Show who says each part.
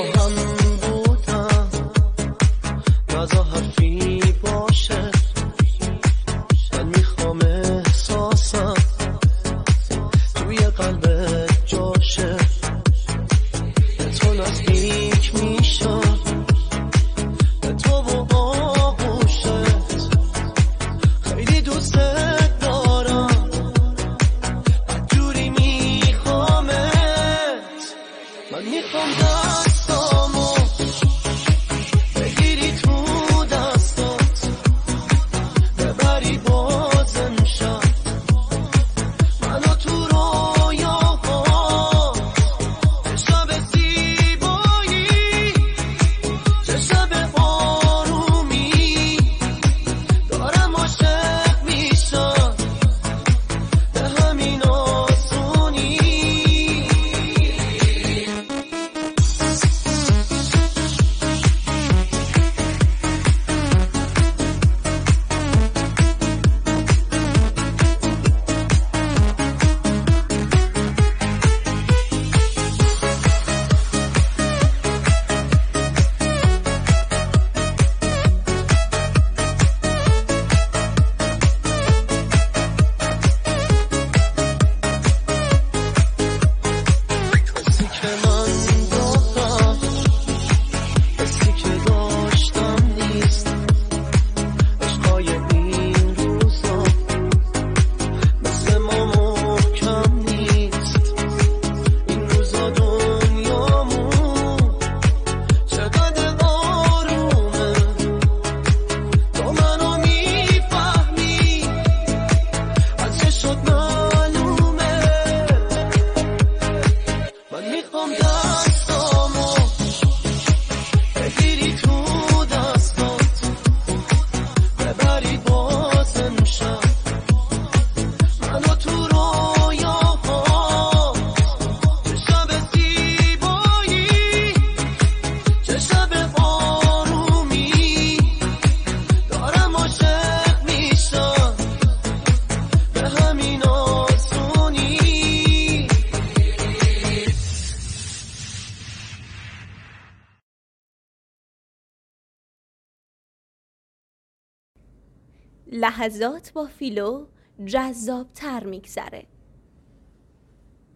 Speaker 1: هم بودم نزا حرفی باشه، من میخوام احساسم توی قلبت جاشه، به تو نزدیک میشم، به تو و آغوشت خیلی دوست دارم، بدجوری میخوامت، من میخوام دستامو بگیری تو دستات، ببری بازم شب منو تو رویاها، چه شب زیبایی، چه شب آرومی، دارم عاشق میشم به همین آسونی. حسی که من دارم، حسی که داشتم نیست، عشقای این روزا مثل ما محکم نیست، این روزا دنیامون چقدر آرومه، تو منو میفهمی از چشات معلومه، من میخوام دستامو بگیری تو دستات، ببری بازم شب منو تو رویاها، چه شب زیبایی، چه شب آرومی، دارم عاشق میشم به همین آسونی.
Speaker 2: لحظات با فیلو جذاب‌تر میگذره.